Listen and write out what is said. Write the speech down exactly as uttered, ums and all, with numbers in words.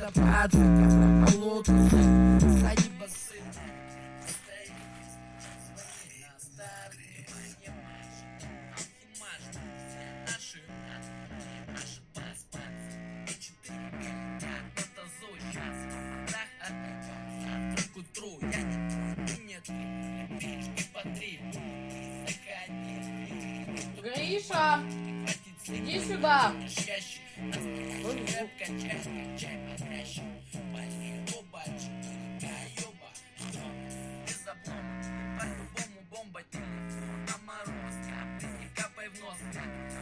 Водопад, лотосы, сади басы. Гриша, иди сюда. По-любому бомба, телефон, а мороз, капай в нос.